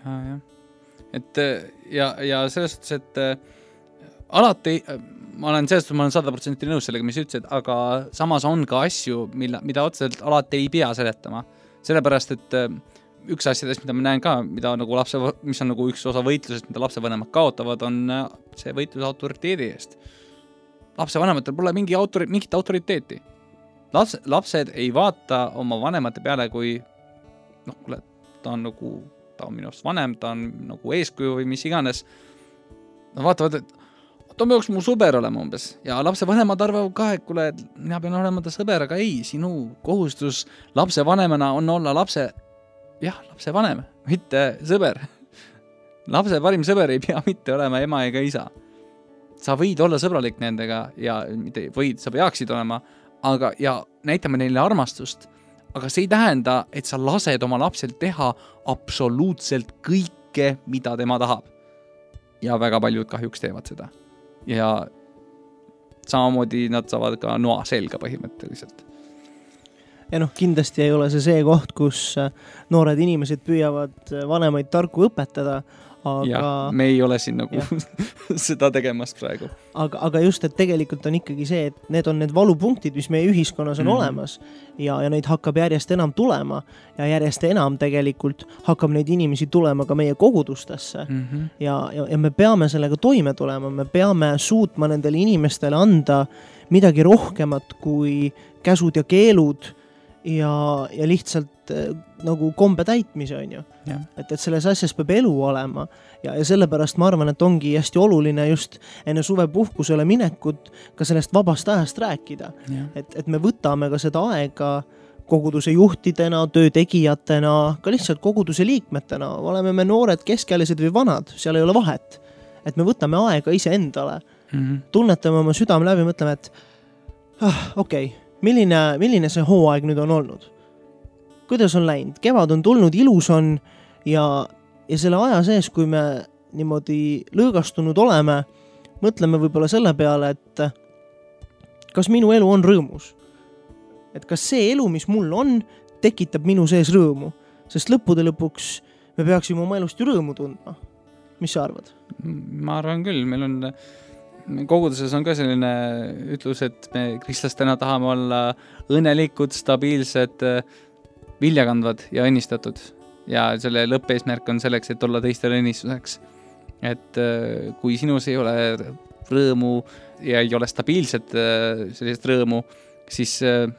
S4: Ja selles suhtes, et alati, ma olen 100% nõus sellega, mis ütlesid, aga samas on ka asju, mida otseselt alati ei pea seletama. Sellepärast, et üks asjadest, mida ma näen ka, mis on nagu üks osa võitlusest, mida lapsevanemad kaotavad, on see võitlus autoriteedi eest. Lapsevanematel pole mingit autoriteeti. Lapsed ei vaata oma vanemate peale, kui ta on minust vanem, ta on nagu eeskuju või mis iganes. Nad vaatavad, et ta peaks mu sõber olema umbes. Ja lapsevanemad arvavad ka, et kuule, mina pean olema ta sõber, aga ei, sinu kohustus lapsevanemana on olla lapse vanem, mitte sõber. Lapse parim sõber ei pea mitte olema ema ega isa. Sa võid olla sõbralik nendega ja sa peaksid olema, ja näitame neile armastust, aga see ei tähenda, et sa lased oma lapsel teha absoluutselt kõike, mida tema tahab. Ja väga paljud kahjuks teevad seda. Ja samamoodi nad saavad ka noa selga põhimõtteliselt.
S3: ja kindlasti ei ole see koht, kus noored inimesed püüavad vanemaid tarku õpetada, aga
S4: me ei ole siin nagu seda tegemas praegu.
S3: Aga just, et tegelikult on ikkagi see, et need on need valupunktid, mis meie ühiskonnas on olemas ja neid hakkab järjest enam tulema ja järjest enam tegelikult hakkab neid inimesi tulema ka meie kogudustesse ja me peame sellega toime tulema, me peame suutma nendele inimestele anda midagi rohkemat kui käsud ja keelud ja lihtsalt nagu kombe täitmise on ju. Et selles asjas peab elu olema ja sellepärast ma arvan, et ongi hästi oluline just enne suvepuhkusele minekut ka sellest vabast ajast rääkida. Et me võtame ka seda aega koguduse juhtidena, töötegijatena, ka lihtsalt koguduse liikmetena, oleme me noored, keskealised või vanad, seal ei ole vahet. Et me võtame aega ise endale, tunnetame oma südame läbi, mõtleme, et okei, milline see hooaeg nüüd on olnud? Kuidas on läinud? Kevad on tulnud, ilus on ja selle aja sees, kui me niimoodi lõõgastunud oleme, mõtleme võib-olla selle peale, et kas minu elu on rõõmus? Et kas see elu, mis mul on, tekitab minu sees rõõmu? Sest lõppude lõpuks me peaksime oma elust ju rõõmu tundma. Mis sa arvad?
S4: Ma arvan küll, meil on koguduses on ka selline ütlus, et me kristlastena tahame olla õnnelikud, stabiilsed, viljakandvad ja õnnistatud. Ja selle lõppeesmärk on selleks, et olla teistele õnnistuseks. Et kui sinus ei ole rõõmu ja ei ole stabiilset sellist rõõmu, siis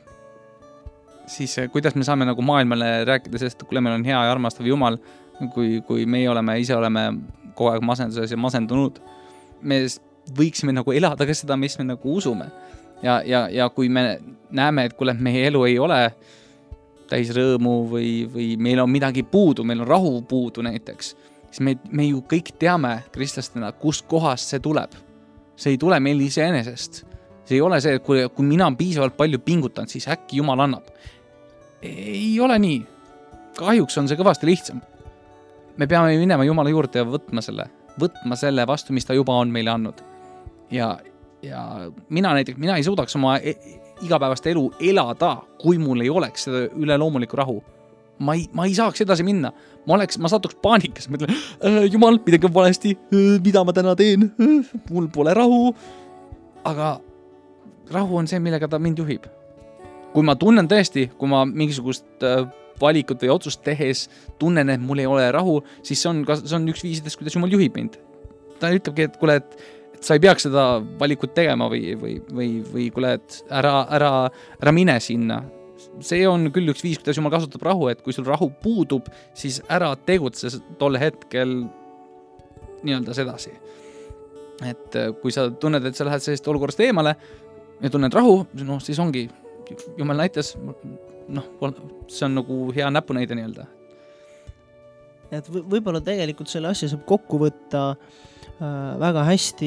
S4: kuidas me saame nagu maailmale rääkida sellest, kui meil on hea ja armastav Jumal, kui meie ise oleme kogu aeg masenduses ja masendunud. Me võiksime nagu elada ka seda, mis me nagu usume. Ja kui me näeme, et meie elu ei ole täis rõõmu või meil on midagi puudu, meil on rahu puudu näiteks, siis me ju kõik teame kristlastena, kust kohast see tuleb. See ei tule meil iseenesest. See ei ole see, et kui mina piisavalt palju pingutan, siis äkki Jumal annab. Ei ole nii. Kahjuks on see kõvasti lihtsam. Me peame minema Jumala juurde ja võtma selle vastu, mis ta juba on meile andnud. Ja mina ei suudaks oma igapäevast elu elada, kui mul ei oleks seda üleloomulikku rahu. Ma ei saaks edasi minna. Ma satuks paanikas, mõtlen, Jumal, midagi on valesti, mida ma täna teen, mul pole rahu. Aga rahu on see, millega ta mind juhib. Kui ma tunnen tõesti, kui ma mingisugust valikut või otsust tehes tunnen, et mul ei ole rahu, siis see on üks viisidest, kuidas Jumal juhib mind. Ta ütlebki, et kuule, et sa ei peaks seda valikut tegema või kuule, et ära mine sinna. See on küll üks viis, kuidas Jumal kasutab rahu, et kui sul rahu puudub, siis ära tegutse tolle hetkel nii-öelda sedasi. Et kui sa tunned, et sa lähed sellest olukorrast eemale ja tunned rahu, siis ongi Jumal näitas, see on nagu hea näpunäide nii-öelda.
S3: Et võib-olla tegelikult selle asja saab kokku võtta väga hästi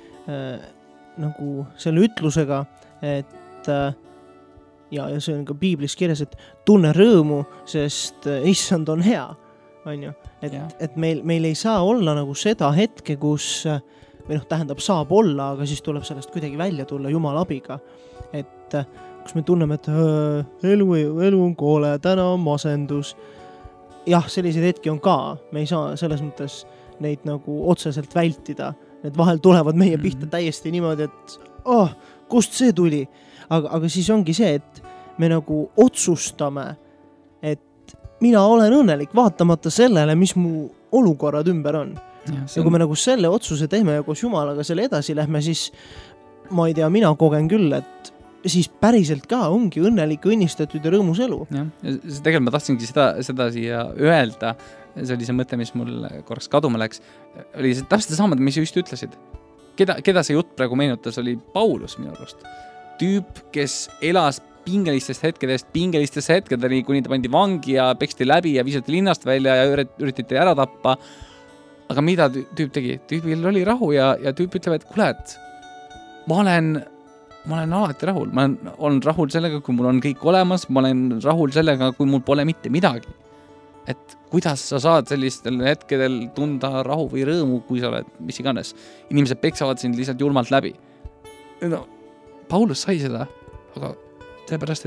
S3: nagu selle ütlusega, et ja see on ka piiblis kirjas, et tunne rõõmu, sest issand on hea, on ju. Et meil ei saa olla nagu seda hetke, kus või tähendab saab olla, aga siis tuleb sellest kuidagi välja tulla Jumala abiga. Et kus me tunneme, et elu on koole, täna on masendus. Jah, selliseid hetki on ka. Me ei saa selles mõttes neid nagu otseselt vältida. Need vahel tulevad meie pihta täiesti niimoodi, et kust see tuli? Aga siis ongi see, et me nagu otsustame, et mina olen õnnelik vaatamata sellele, mis mu olukorrad ümber on. Ja kui me nagu selle otsuse teeme ja koos Jumalaga selle edasi lähme, siis ma ei tea, mina kogen küll, et siis päriselt ka ongi õnnelik, õnnistatud ja rõõmus elu.
S4: Ja, tegelikult ma tahtsingi seda siia öelda, see oli see mõte, mis mul korraks kaduma läks, oli see täpselt samad, mis just ütlesid. Keda see jutt praegu meenutas, oli Paulus minu arust. Tüüp, kes elas pingelistest hetkedeni, kuni ta pandi vangi ja peksti läbi ja viisati linnast välja ja üritati ära tappa. Aga mida tüüp tegi? Tüübil oli rahu ja tüüp ütleb, et kuule, et ma olen alati rahul. Ma olen rahul sellega, kui mul on kõik olemas, ma olen rahul sellega, kui mul pole mitte midagi. Et kuidas sa saad sellistel hetkedel tunda rahu või rõõmu, kui sa oled mis iganes. Inimesed peksavad sind lihtsalt julmalt läbi. Paulus sai seda, aga sellepärast, et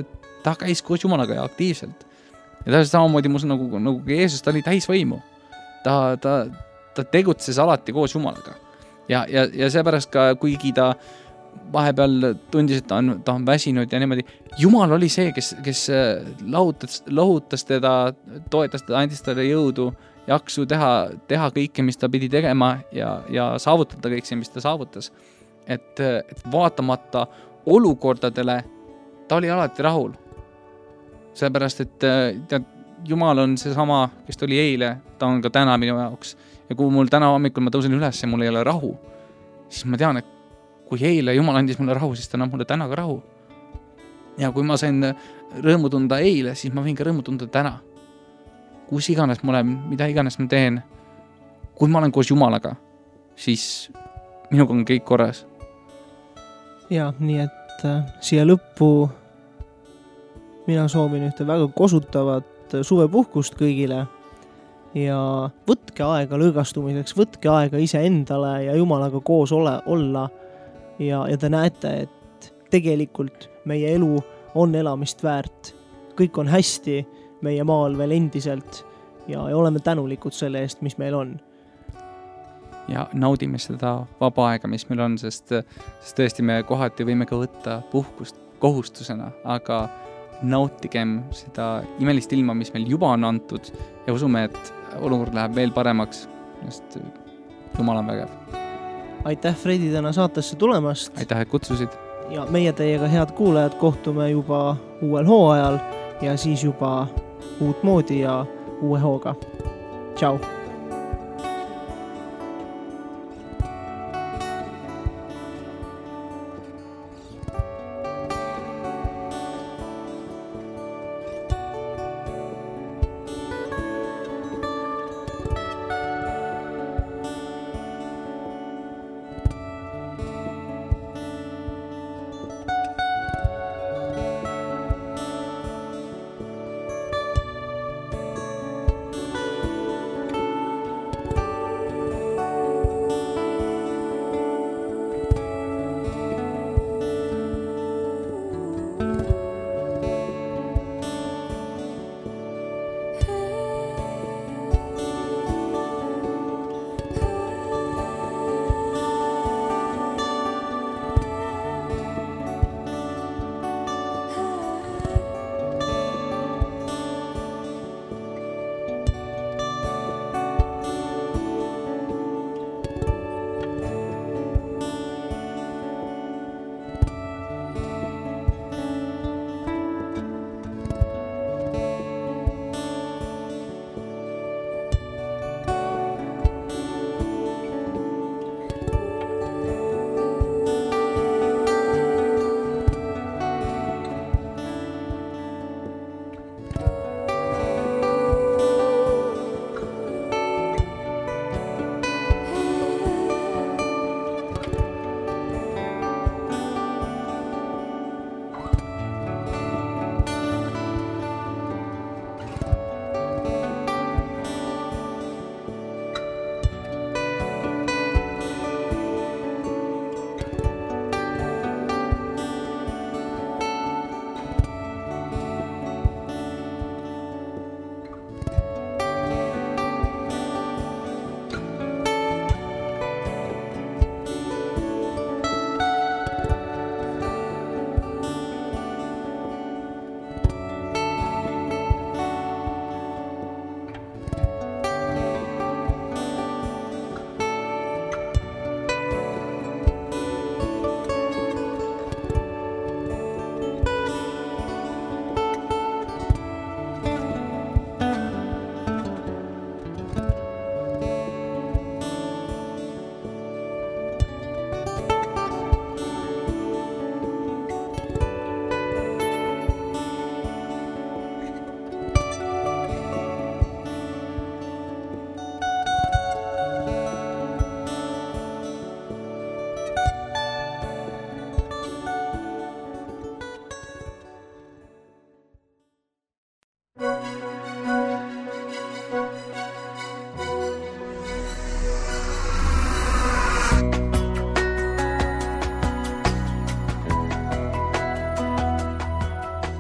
S4: ta käis koos Jumalaga ja aktiivselt. Ja ta samamoodi muus nagu Jeesus, ta oli täisvõimu. Ta tegutses alati koos Jumalaga. Ja seepärast ka, kuigi ta vahepeal tundis, et ta on väsinud ja niimoodi, Jumal oli see, kes lahutas teda, toetas teda, andis talle jõudu, jaksu teha kõike, mis ta pidi tegema ja saavutada kõik see, mis ta saavutas. Et vaatamata olukordadele, ta oli alati rahul. Seepärast, et Jumal on see sama, kes ta oli eile, ta on ka täna minu jaoks. Ja kui mul täna hommikul ma tõusen üles ja mul ei ole rahu, siis ma tean, et kui eile Jumal andis mulle rahu, siis ta annab mulle täna ka rahu. Ja kui ma sain rõõmu tunda eile, siis ma võin ka rõõmu tunda täna. Kus iganes ma olen, mida iganes ma teen, kui ma olen koos Jumalaga, siis minuga on kõik korras.
S3: Ja, nii et siia lõppu mina soovin ühte väga kosutavat suvepuhkust kõigile ja võtke aega lõõgastumiseks, võtke aega ise endale ja Jumalaga koos olla ja te näete, et tegelikult meie elu on elamist väärt. Kõik on hästi meie maal veel endiselt ja oleme tänulikud selle eest, mis meil on.
S4: Ja naudime seda vaba aega, mis meil on, sest tõesti me kohati võime ka võtta puhkust kohustusena, aga nautigem seda imelist ilma, mis meil juba on antud ja usume, et olukord läheb veel paremaks, sest Jumal on vägev.
S3: Aitäh, Fredi, täna saatesse tulemast.
S4: Aitäh, et kutsusid.
S3: Ja meie teiega, head kuulajad, kohtume juba uuel hooajal ja siis juba uut moodi ja uue hooga. Tšau!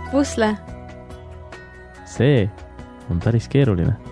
S5: pusle.
S2: see on päris keeruline